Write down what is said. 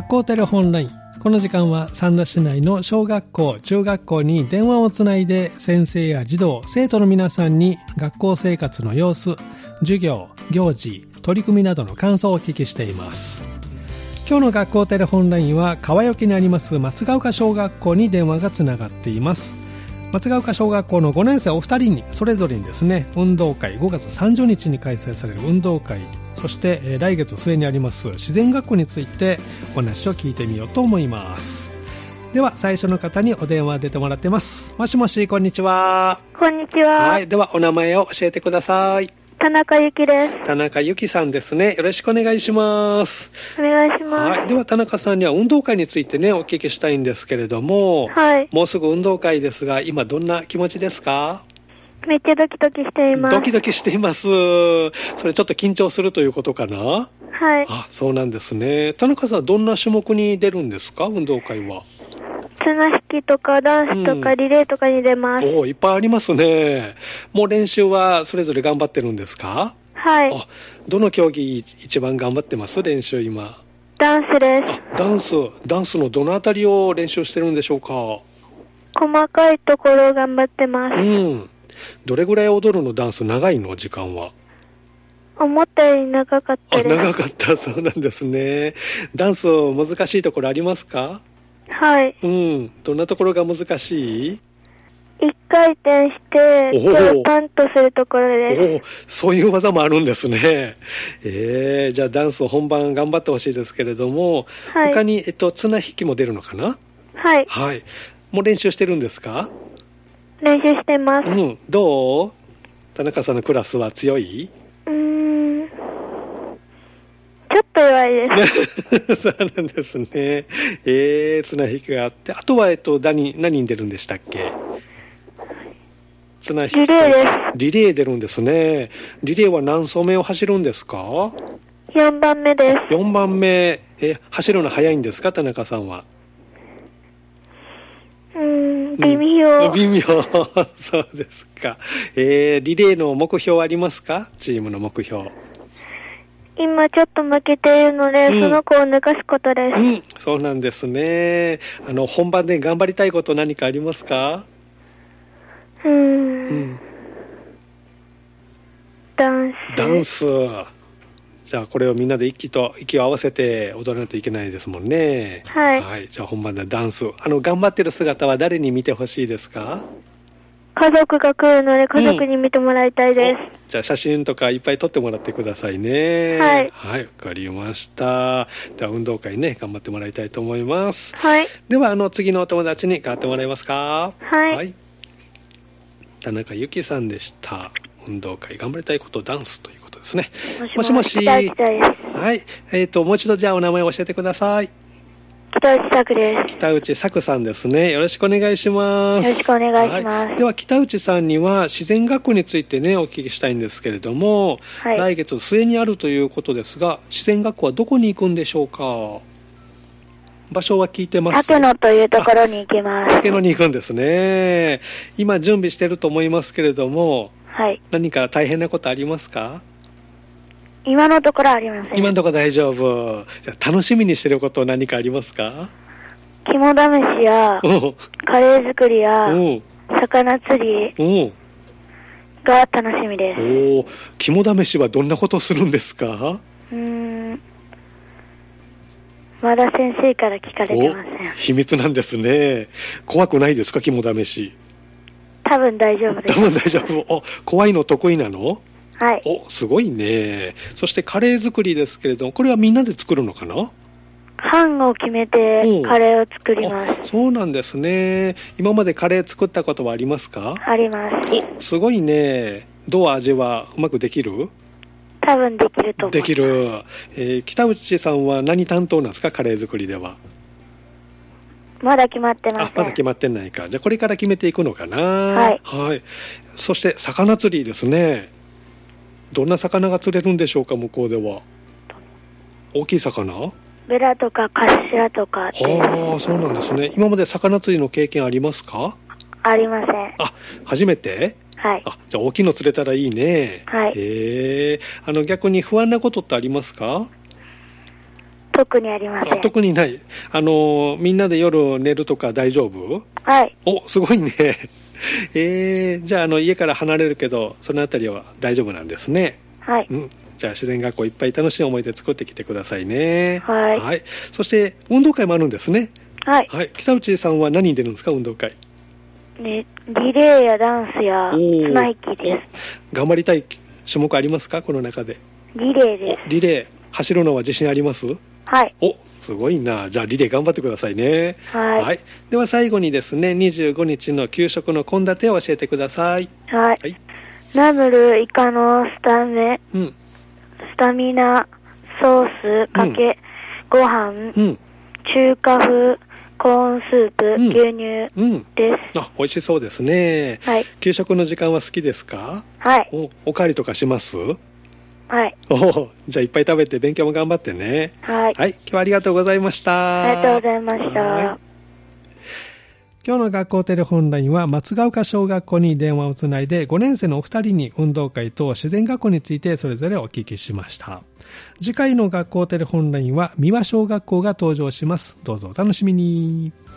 学校テレホンライン。この時間は三田市内の小学校、中学校に電話をつないで先生や児童、生徒の皆さんに学校生活の様子、授業、行事、取り組みなどの感想をお聞きしています。今日の学校テレホンラインは川除にあります松ヶ丘小学校に電話がつながっています。松ヶ丘小学校の5年生お二人にそれぞれにですね、運動会、5月30日に開催される運動会、そして来月末にあります自然学校についてお話を聞いてみようと思います。では最初の方にお電話出てもらってます。もしもし、こんにちは。 こんにちは。 はい、ではお名前を教えてください。 田中由紀です。 田中由紀さんですね。よろしくお願いします。 お願いします。 はい、では田中さんには運動会についてね、お聞きしたいんですけれども、 はい。 もうすぐ運動会ですが、今どんな気持ちですか？ めっちゃドキドキしています。 ドキドキしています。それちょっと緊張するということかな？ はい。 あ、そうなんですね。田中さん、どんな種目に出るんですか？運動会は。 綱引きとかダンスとかリレーとかに出ます。 おー、いっぱいありますね。もう練習はそれぞれ頑張ってるんですか？ はい。 あ、どの競技一番頑張ってます？練習今。 ダンスです。 あ、ダンスのどのあたりを練習してるんでしょうか？ 細かいところを頑張ってます。 うん。どれぐらい踊るの？ダンス長いの？時間は。 思ったより長かったです。 長かった。そうなんですね。ダンス難しいところありますか？ はい。 うん。どんなところが難しい？ 一回転して手をパンとするところです。 そういう技もあるんですね。じゃあダンス本番頑張ってほしいですけれども、はい、他に、綱引きも出るのかな？ はい。 はい。もう練習してるんですか？ 練習してます。 うん。どう？田中さんのクラスは強い？ ちょっと弱いです。そうなんですね。綱引きがあって、あとは何に出るんでしたっけ？綱引き。 リレーです。 リレー出るんですね。リレーは何走目を走るんですか ？4番目です。 4番目。走るの早いんですか、田中さんは？ 微妙。 微妙。そうですか。リレーの目標ありますか？チームの目標。 今ちょっと負けているので、その子を抜かすことです。 そうなんですね。本番で頑張りたいこと何かありますか？ダンス。じゃあこれをみんなで息を合わせて踊らないといけないですもんね。 はい。 はい。じゃあ本番でダンス。頑張ってる姿は誰に見てほしいですか？ 家族が来るので家族に見てもらいたいです。 じゃあ写真とかいっぱい撮ってもらってくださいね。 はい。 はい、わかりました。じゃあ運動会ね、頑張ってもらいたいと思います。 はい。 では次のお友達に代わってもらえますか？ はい。 はい。田中由紀さんでした。運動会頑張りたいことダンスということですね。もしもし。 北内です。 はい。もう一度じゃあお名前を教えてください。 北内咲です。 北内咲さんですね。よろしくお願いします。 よろしくお願いします。 はい、では北内さんには自然学校についてね、お聞きしたいんですけれども、はい、来月末にあるということですが、自然学校はどこに行くんでしょうか？場所は聞いてます？ 竹野というところに行きます。 竹野に行くんですね。今準備してると思いますけれども、 はい。 何か大変なことありますか？ 今のところありません。 今のところ大丈夫。じゃあ楽しみにしてること何かありますか？ 肝試しやカレー作りや魚釣りが楽しみです。 肝試しはどんなことをするんですか？ まだ先生から聞かれてません。 秘密なんですね。怖くないですか？肝試し。 多分大丈夫です。 多分大丈夫。怖いの得意なの？ はい。 すごいね。そしてカレー作りですけれども、これはみんなで作るのかな？ 班を決めてカレーを作ります。 そうなんですね。今までカレー作ったことはありますか？ あります。 すごいね。どう味はうまくできる？ 多分できると思います。 できる。北内さんは何担当なんですか？カレー作りでは。 まだ決まってません。 まだ決まってないか。じゃあこれから決めていくのかな？ はい。 はい。そして魚釣りですね。どんな魚が釣れるんでしょうか？向こうでは。大きい魚？ ベラとかカシラとか。 そうなんですね。今まで魚釣りの経験ありますか？ ありません。 初めて？ はい。 じゃあ大きいの釣れたらいいね。 はい。 逆に不安なことってありますか？ 特にありません。 特にない。みんなで夜寝るとか大丈夫？ はい。 お、すごいね。じゃあ、家から離れるけど、そのあたりは大丈夫なんですね。 はい。 じゃあ、自然学校いっぱい楽しい思い出作ってきてくださいね。 はい。 はい。そして、運動会もあるんですね。 はい。 はい。北内さんは何に出るんですか、運動会。 ね、リレーやダンスや綱引きです。 頑張りたい種目ありますか、この中で。 リレーです。 リレー。走るのは自信あります？ はい。 お、すごいな。じゃあリレー頑張ってくださいね。 はい。 はい。では最後にですね、25日の給食の献立を教えてください。 はい。はい、ナムルイカのスタミナソースかけ、ご飯、中華風コーンスープ、牛乳です。 美味しそうですね。はい。給食の時間は好きですか？ はい。 おかわりとかします？ はい。 じゃあいっぱい食べて勉強も頑張ってね。 はい。 はい。今日はありがとうございました。 ありがとうございました。 今日の学校テレホンラインは松ヶ丘小学校に電話をつないで5年生のお二人に運動会と自然学校についてそれぞれお聞きしました。次回の学校テレホンラインは三輪小学校が登場します。どうぞお楽しみに。